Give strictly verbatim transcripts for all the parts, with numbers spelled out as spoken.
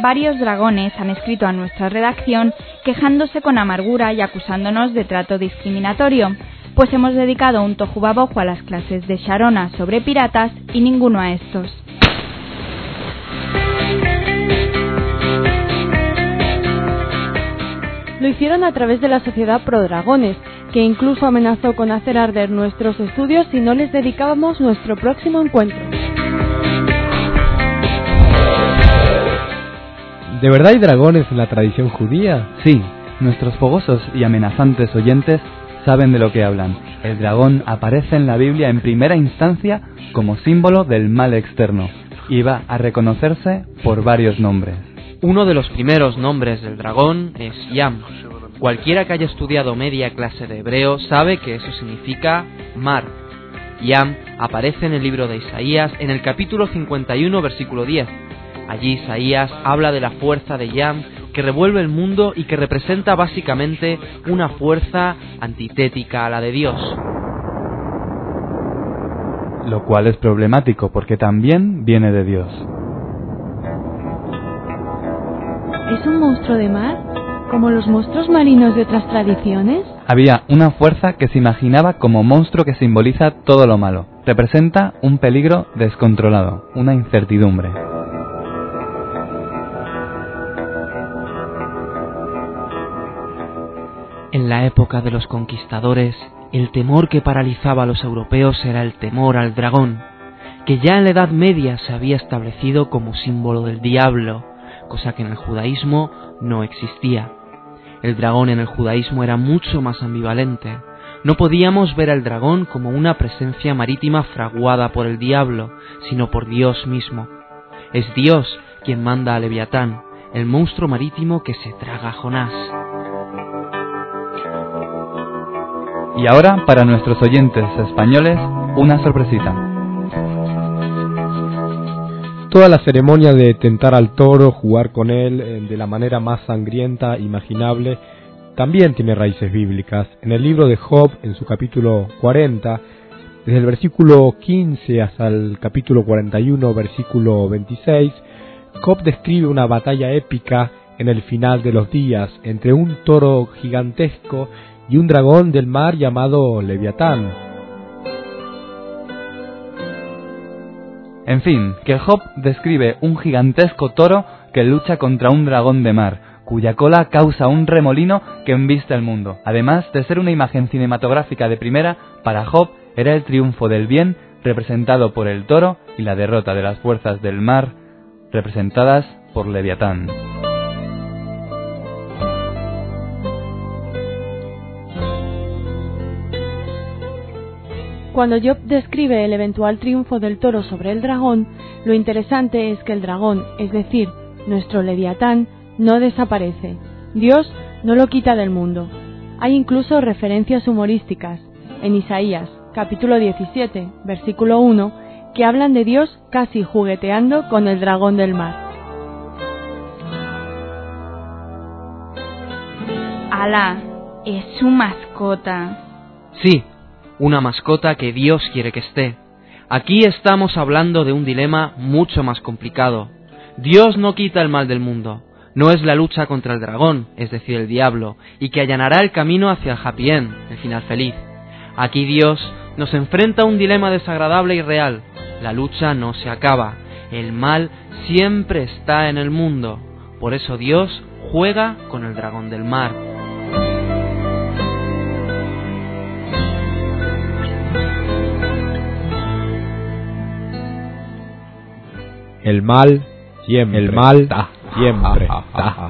varios dragones han escrito a nuestra redacción quejándose con amargura y acusándonos de trato discriminatorio, pues hemos dedicado un tojubabojo a las clases de Sharona sobre piratas y ninguno a estos. Lo hicieron a través de la Sociedad Pro Dragones, que incluso amenazó con hacer arder nuestros estudios si no les dedicábamos nuestro próximo encuentro. ¿De verdad hay dragones en la tradición judía? Sí, nuestros fogosos y amenazantes oyentes saben de lo que hablan. El dragón aparece en la Biblia en primera instancia como símbolo del mal externo y va a reconocerse por varios nombres. Uno de los primeros nombres del dragón es Yam. Cualquiera que haya estudiado media clase de hebreo sabe que eso significa mar. Yam aparece en el libro de Isaías en el capítulo cincuenta y uno, versículo diez. Allí Isaías habla de la fuerza de Yam que revuelve el mundo y que representa básicamente una fuerza antitética a la de Dios. Lo cual es problemático porque también viene de Dios. ¿Es un monstruo de mar? ¿Como los monstruos marinos de otras tradiciones? Había una fuerza que se imaginaba como monstruo que simboliza todo lo malo. Representa un peligro descontrolado, una incertidumbre. En la época de los conquistadores, el temor que paralizaba a los europeos era el temor al dragón, que ya en la Edad Media se había establecido como símbolo del diablo, cosa que en el judaísmo no existía. El dragón en el judaísmo era mucho más ambivalente. No podíamos ver al dragón como una presencia marítima fraguada por el diablo, sino por Dios mismo. Es Dios quien manda a Leviatán, el monstruo marítimo que se traga a Jonás. Y ahora, para nuestros oyentes españoles, una sorpresita. Toda la ceremonia de tentar al toro, jugar con él de la manera más sangrienta imaginable, también tiene raíces bíblicas. En el libro de Job, en su capítulo cuarenta, desde el versículo quince hasta el capítulo cuarenta y uno, versículo veintiséis, Job describe una batalla épica en el final de los días entre un toro gigantesco y un dragón del mar llamado Leviatán. En fin, que Job describe un gigantesco toro que lucha contra un dragón de mar, cuya cola causa un remolino que embiste el mundo. Además de ser una imagen cinematográfica de primera, para Job era el triunfo del bien representado por el toro y la derrota de las fuerzas del mar representadas por Leviatán. Cuando Job describe el eventual triunfo del toro sobre el dragón, lo interesante es que el dragón, es decir, nuestro Leviatán, no desaparece. Dios no lo quita del mundo. Hay incluso referencias humorísticas en Isaías, capítulo diecisiete, versículo uno, que hablan de Dios casi jugueteando con el dragón del mar. ¡Hala! Es su mascota. Sí, una mascota que Dios quiere que esté. Aquí estamos hablando de un dilema mucho más complicado. Dios no quita el mal del mundo. No es la lucha contra el dragón, es decir, el diablo, y que allanará el camino hacia el happy end, el final feliz. Aquí Dios nos enfrenta a un dilema desagradable y real. La lucha no se acaba. El mal siempre está en el mundo. Por eso Dios juega con el dragón del mar. El mal siempre, el mal da, siempre da.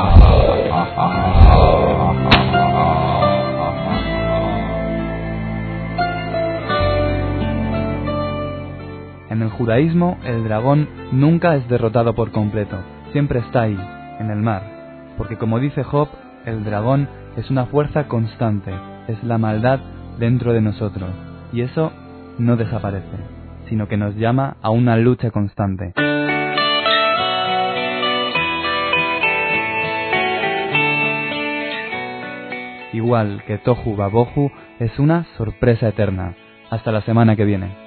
En el judaísmo, el dragón nunca es derrotado por completo, siempre está ahí, en el mar, porque como dice Job, el dragón es una fuerza constante, es la maldad dentro de nosotros, y eso no desaparece, sino que nos llama a una lucha constante. Igual que Tohu Babohu es una sorpresa eterna. Hasta la semana que viene.